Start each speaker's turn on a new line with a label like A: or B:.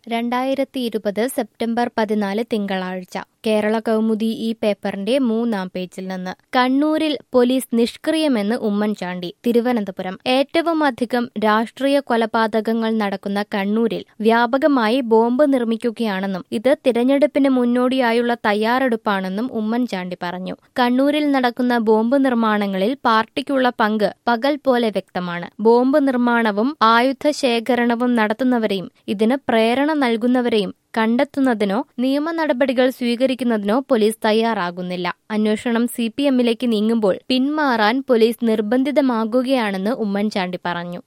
A: 2020 September 14 തിങ്കളാഴ്ച കേരള കൗമുദി ഈ പേപ്പറിന്റെ 3-ാം പേജിൽ നിന്ന് കണ്ണൂരിൽ പോലീസ് നിഷ്ക്രിയമെന്ന് ഉമ്മൻചാണ്ടി. തിരുവനന്തപുരം ഏറ്റവുമധികം രാഷ്ട്രീയ കൊലപാതകങ്ങൾ നടക്കുന്ന കണ്ണൂരിൽ വ്യാപകമായി ബോംബ് നിർമ്മിക്കുകയാണെന്നും ഇത് തിരഞ്ഞെടുപ്പിന് മുന്നോടിയായുള്ള തയ്യാറെടുപ്പാണെന്നും ഉമ്മൻചാണ്ടി പറഞ്ഞു. കണ്ണൂരിൽ നടക്കുന്ന ബോംബ് നിർമ്മാണങ്ങളിൽ പാർട്ടിക്കുള്ള പങ്ക് പകൽ പോലെ വ്യക്തമാണ്. ബോംബ് നിർമ്മാണവും ആയുധ ശേഖരണവും നടത്തുന്നവരെയും ഇതിന് പ്രേരണ നൽകുന്നവരെയും കണ്ടെത്തുന്നതിനോ നിയമ നടപടികൾ സ്വീകരിക്കുന്നതിനോ പോലീസ് തയ്യാറാകുന്നില്ല. അന്വേഷണം CPM-ലേക്ക് നീങ്ങുമ്പോൾ പിന്മാറാൻ പോലീസ് നിർബന്ധിതമാകുകയാണെന്ന് ഉമ്മൻചാണ്ടി പറഞ്ഞു.